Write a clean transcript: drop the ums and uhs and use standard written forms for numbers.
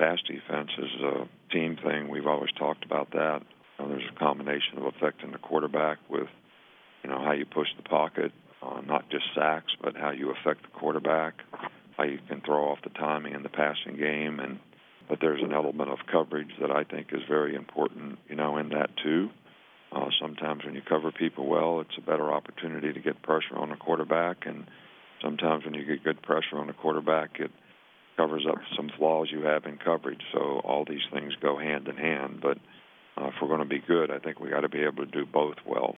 pass defense is a team thing. We've always talked about that. There's a combination of affecting the quarterback with, how you push the pocket, not just sacks, but how you affect the quarterback, how you can throw off the timing in the passing game. But there's an element of coverage that I think is very important, in that too. Sometimes when you cover people well, it's a better opportunity to get pressure on the quarterback, and sometimes when you get good pressure on the quarterback, it covers up some flaws you have in coverage. So all these things go hand in hand. But if we're going to be good, I think we got to be able to do both well.